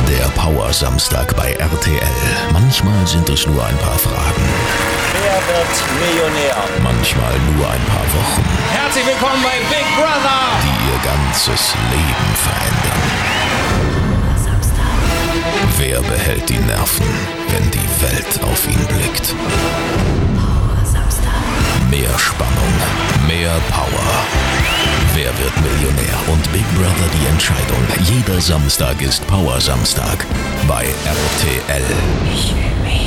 Der Power-Samstag bei RTL. Manchmal sind es nur ein paar Fragen. Wer wird Millionär? Manchmal nur ein paar Wochen, Herzlich willkommen bei Big Brother! die ihr ganzes Leben verändern. Wer behält die Nerven, wenn die Welt auf ihn blickt? Mehr Spannung, mehr Power. Wer wird Millionär? Und Big Brother die Entscheidung. Jeder Samstag ist Power-Samstag bei RTL. Ich will mehr.